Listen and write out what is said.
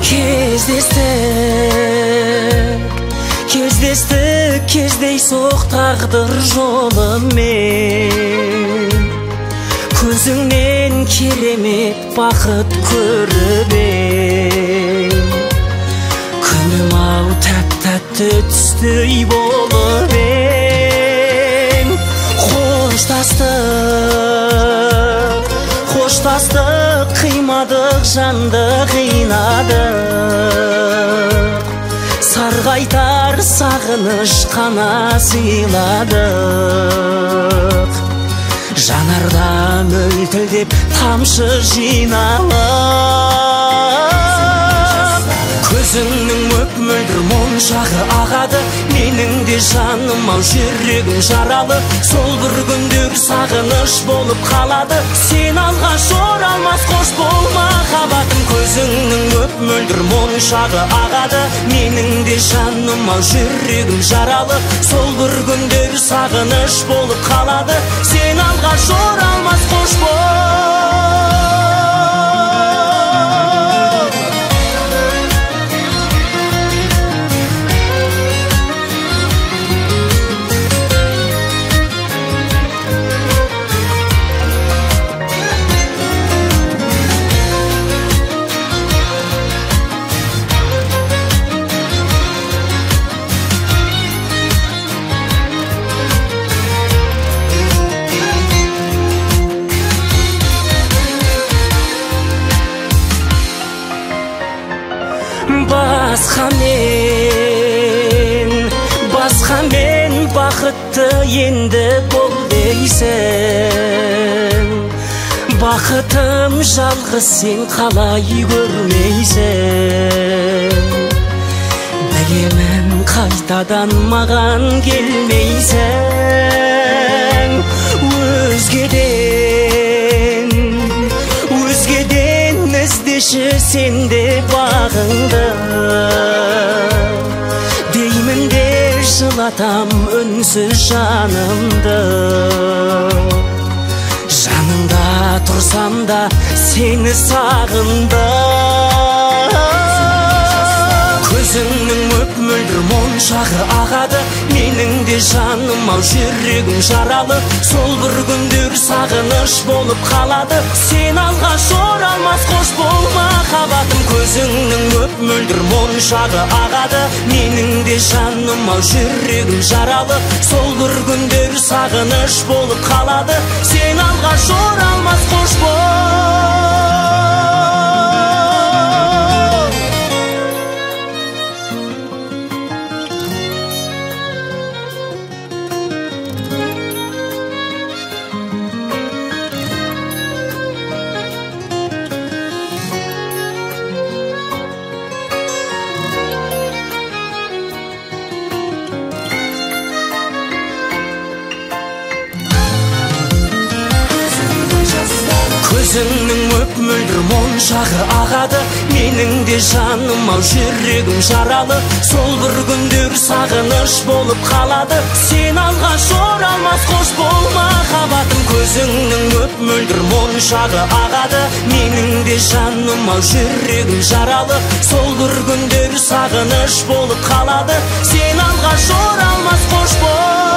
Кездейсоқ тағдыр жолымен, көзіңнен керемет бақыт көріп ем. Күнім-ау тәп-тәтті түстей болып ең. Қоштастық, қимадық, жанды қинадық. Сарғайтар сағыныш қана сыйладық. Жанарда мөлтілдеп тамшы жиналып. Көзіңнің мөп-мөлдір моншағы ағады. Менің де жаным-ау жүрегім жаралы. Сол бір күндер сағыныш болып қалады. Сен алғаш оралмас қош болма қабатым. Көзіңнің мөп-мөлдір моншағы ағады. Менің де жаным-ау жүрегім жаралы. Сол бір күндер сағыныш болып қалады. Сен алғаш оралмас қош бол. Басқа мен бақытты енді бол дейсің. Бақытым жалғыз сен қалай көрмейсің. Білемін қайтадан маған келмейсің. Өзгеден іздеші сенде бағыңды. Деймін де жылатам үнсіз жанымды. Жаныңда тұрсам да сені сағындым. Көзіңнің мөп-мөлдір моншағы ағады. Менің де жаным-ау жүрегім жаралы. Сол бір күндер сағыныш болып қалады. Сен алғаш оралмас қош болма қабатым. Көзіңнің мөп-мөлдір моншағы ағады. Менің де жаным-ау жүрегім жаралы. Сол бір күндер сағыныш болып қалады. Сен алғаш оралмас қош бол. Көзіңнің мөп-мөлдір моншағы ағады. Менің де жаным-ау жүрегім жаралы. Сол бір күндер сағыныш болып қалады. Сен алғаш оралмас қош болма қабатым. Көзіңнің мөп-мөлдір моншағы ағады. Менің де жаным-ау жүрегім жаралы. Сол бір күндер сағыныш болып қалады. Сен алғаш оралмас қош бол.